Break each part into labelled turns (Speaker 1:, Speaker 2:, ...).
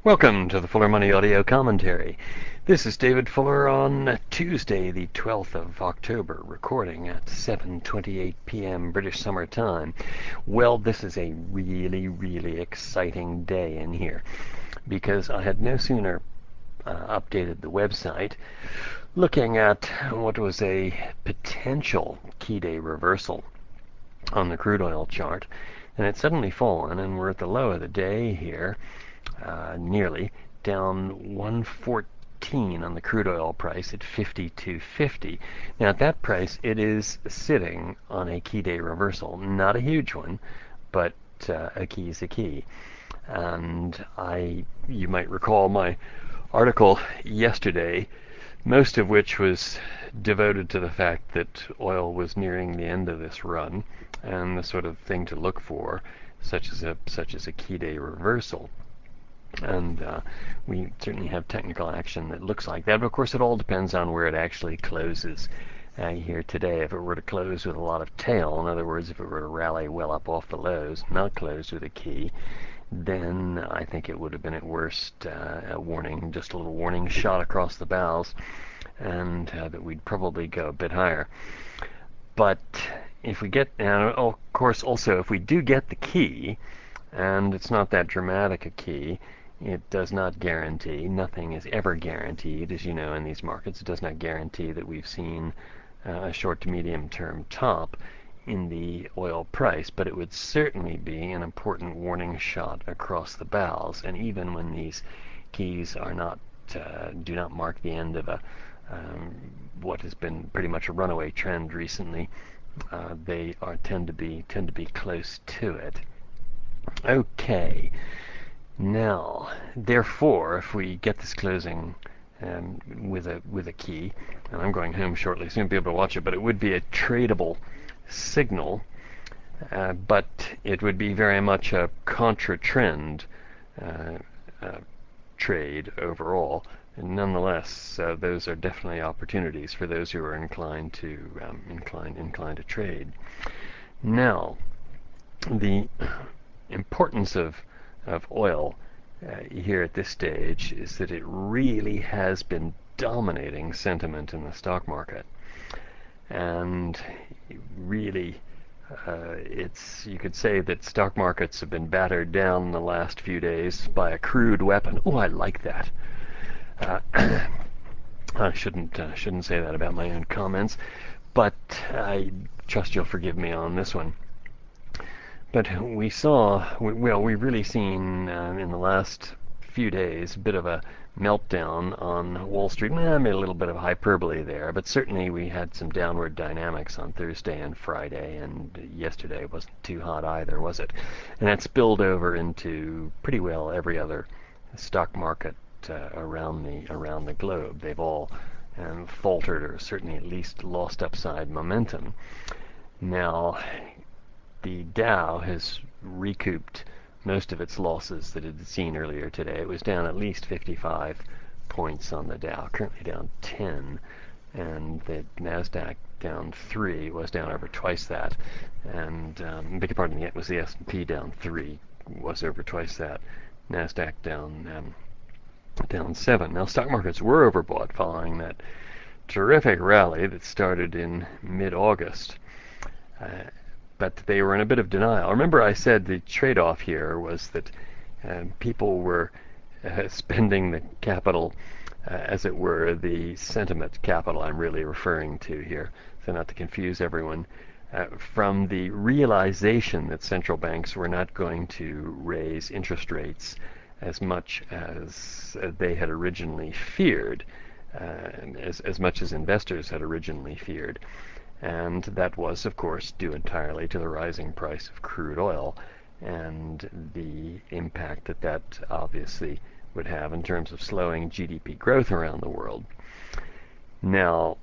Speaker 1: Welcome to the Fuller Money Audio Commentary. This is David Fuller on Tuesday, the 12th of October, recording at 7:28 p.m. British Summer Time. Well, this is a really exciting day in here because I had no sooner updated the website looking at what was a potential key day reversal on the crude oil chart, and it's suddenly fallen, and we're at the low of the day here. Nearly down 114 on the crude oil price at 52.50. Now at that price, it is sitting on a key day reversal. Not a huge one, but a key is a key. And you might recall my article yesterday, most of which was devoted to the fact that oil was nearing the end of this run and the sort of thing to look for, such as a key day reversal. And we certainly have technical action that looks like that. But of course, it all depends on where it actually closes here today. If it were to close with a lot of tail, in other words, if it were to rally well up off the lows, not close with a key, then I think it would have been at worst a warning, just a little warning shot across the bows, and that we'd probably go a bit higher. But if we get, of course, also if we do get the key, and it's not that dramatic a key, it does not guarantee, nothing is ever guaranteed, as you know, in these markets. It does not guarantee that we've seen a short to medium term top in the oil price, but it would certainly be an important warning shot across the bows. And even when these keys are not, do not mark the end of what has been pretty much a runaway trend recently, they tend to be close to it. Okay. Now, therefore, if we get this closing with a key, and I'm going home shortly, so you won't be able to watch it, but it would be a tradable signal, but it would be very much a contra-trend trade overall. And nonetheless, those are definitely opportunities for those who are inclined to trade. Now, the importance of oil here at this stage is that it really has been dominating sentiment in the stock market, and really you could say that stock markets have been battered down in the last few days by a crude weapon. Oh, I like that. I shouldn't say that about my own comments, but I trust you'll forgive me on this one. But we've really seen in the last few days a bit of a meltdown on Wall Street. I made a little bit of hyperbole there, but certainly we had some downward dynamics on Thursday and Friday, and yesterday wasn't too hot either, was it? And that spilled over into pretty well every other stock market around the globe. They've all faltered, or certainly at least lost upside momentum. Now, the Dow has recouped most of its losses that it had seen earlier today. It was down at least 55 points on the Dow, currently down 10, and the Nasdaq down 3, was down over twice that, and beg your pardon, it was the S&P down 3, was over twice that, Nasdaq down 7. Now, stock markets were overbought following that terrific rally that started in mid-August. But they were in a bit of denial. Remember, I said the trade-off here was that people were spending the capital, as it were, the sentiment capital I'm really referring to here, so not to confuse everyone, from the realization that central banks were not going to raise interest rates as much as they had originally feared, as much as investors had originally feared. And that was, of course, due entirely to the rising price of crude oil and the impact that obviously would have in terms of slowing GDP growth around the world. Now,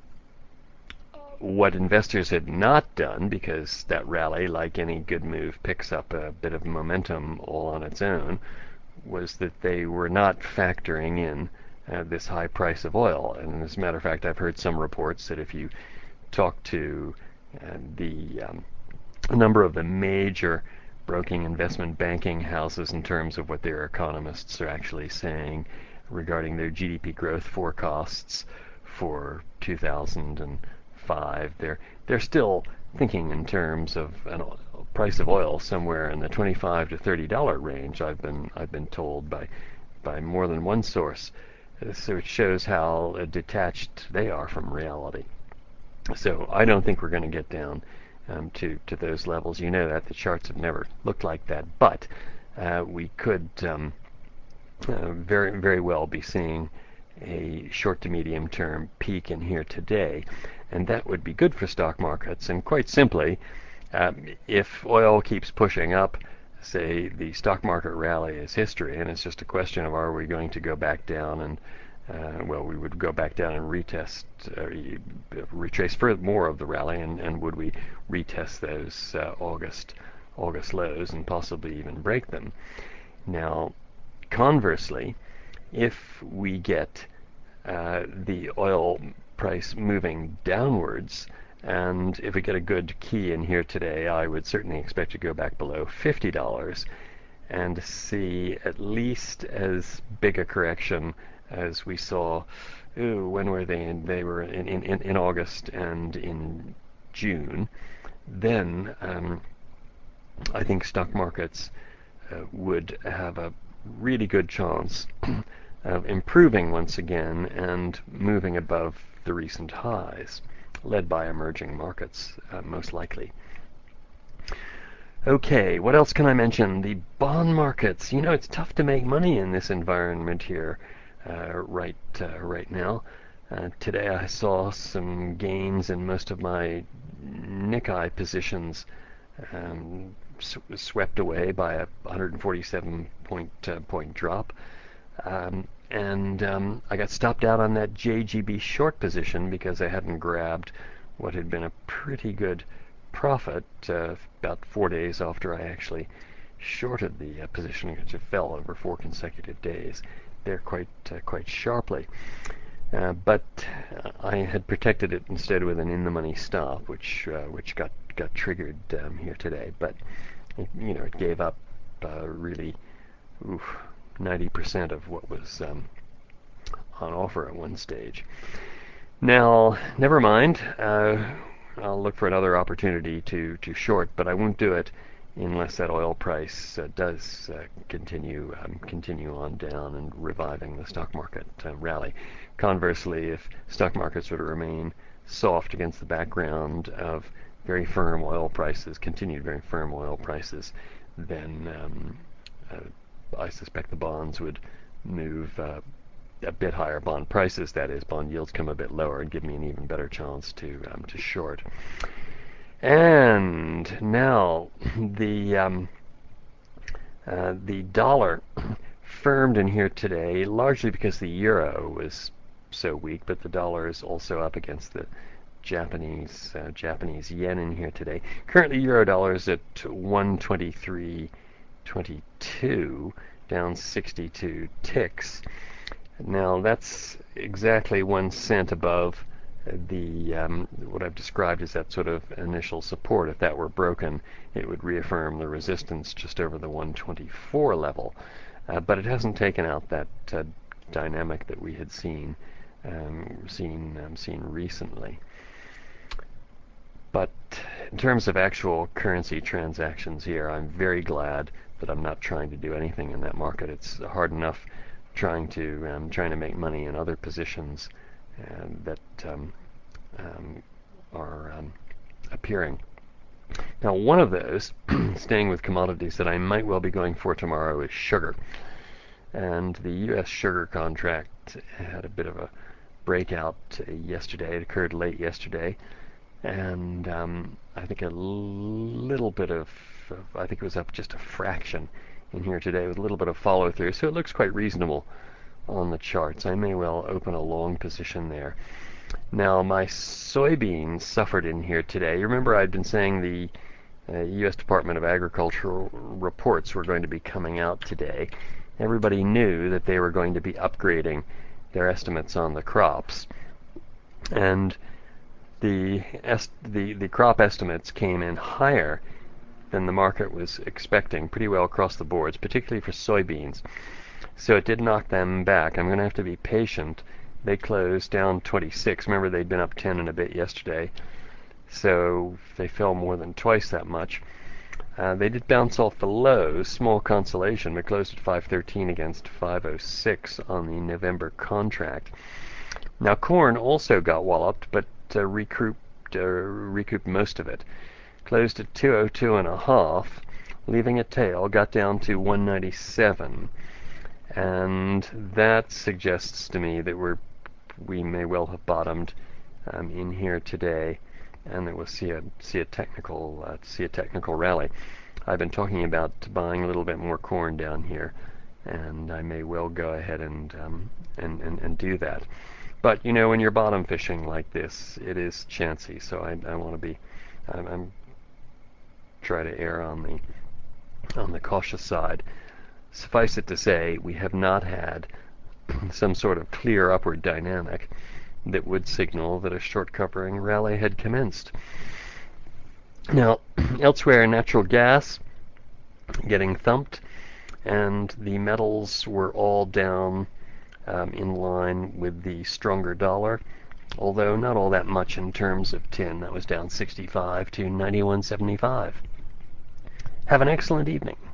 Speaker 1: what investors had not done, because that rally, like any good move, picks up a bit of momentum all on its own, was that they were not factoring in this high price of oil. And as a matter of fact, I've heard some reports that if you talk to a number of the major broking investment banking houses in terms of what their economists are actually saying regarding their GDP growth forecasts for 2005. They're still thinking in terms of a price of oil somewhere in the $25 to $30 range. I've been told by more than one source. So it shows how detached they are from reality. So I don't think we're going to get down to those levels. You know that the charts have never looked like that, but we could very well be seeing a short to medium term peak in here today, and that would be good for stock markets. And quite simply, if oil keeps pushing up, say the stock market rally is history, and it's just a question of are we going to go back down and we would go back down and retrace further more of the rally, and would we retest those August lows and possibly even break them. Now, conversely, if we get the oil price moving downwards, and if we get a good key in here today, I would certainly expect to go back below $50 and see at least as big a correction as we saw. When were they? They were in August and in June. Then I think stock markets would have a really good chance of improving once again and moving above the recent highs, led by emerging markets, most likely. Okay, what else can I mention? The bond markets. You know, it's tough to make money in this environment here right now. Today I saw some gains in most of my Nikkei positions, swept away by a 147 point drop. And I got stopped out on that JGB short position because I hadn't grabbed what had been a pretty good profit about 4 days after I actually shorted the position, which it fell over 4 consecutive days there quite sharply. But I had protected it instead with an in-the-money stop, which got triggered here today. But it gave up really 90% of what was on offer at one stage. Now, never mind. I'll look for another opportunity to short, but I won't do it unless that oil price does continue on down and reviving the stock market rally. Conversely, if stock markets were to remain soft against the background of very firm oil prices, continued very firm oil prices, then I suspect the bonds would move a bit higher. Bond prices, that is, bond yields come a bit lower and give me an even better chance to short. And now the dollar firmed in here today, largely because the euro was so weak, but the dollar is also up against the Japanese yen in here today. Currently, euro dollar is at 123.22, down 62 ticks. Now that's exactly 1 cent above the what I've described as that sort of initial support. If that were broken, it would reaffirm the resistance just over the 124 level. But it hasn't taken out that dynamic that we had seen recently. But in terms of actual currency transactions here, I'm very glad that I'm not trying to do anything in that market. It's hard enough trying to make money in other positions that are appearing. Now, one of those, staying with commodities, that I might well be going for tomorrow is sugar. And the U.S. sugar contract had a bit of a breakout yesterday. It occurred late yesterday. And I think a little bit of, I think it was up just a fraction in here today with a little bit of follow through. So it looks quite reasonable on the charts. I may well open a long position there. Now, my soybeans suffered in here today. You remember I'd been saying the U.S. Department of Agriculture reports were going to be coming out today. Everybody knew that they were going to be upgrading their estimates on the crops. And the crop estimates came in higher than the market was expecting pretty well across the boards, particularly for soybeans. So it did knock them back. I'm going to have to be patient. They closed down 26. Remember, they'd been up 10 and a bit yesterday. So they fell more than twice that much. They did bounce off the lows, small consolation, but closed at 513 against 506 on the November contract. Now corn also got walloped, but recouped most of it. Closed at 202.5, leaving a tail, got down to 197, and that suggests to me that we may well have bottomed in here today, and that we'll see a technical rally. I've been talking about buying a little bit more corn down here, and I may well go ahead and do that. But when you're bottom fishing like this, it is chancy. So I want to be, I'm try to err on the cautious side. Suffice it to say, we have not had some sort of clear upward dynamic that would signal that a short covering rally had commenced. Now, elsewhere, natural gas getting thumped, and the metals were all down in line with the stronger dollar, although not all that much in terms of tin. That was down 65 to 91.75. Have an excellent evening.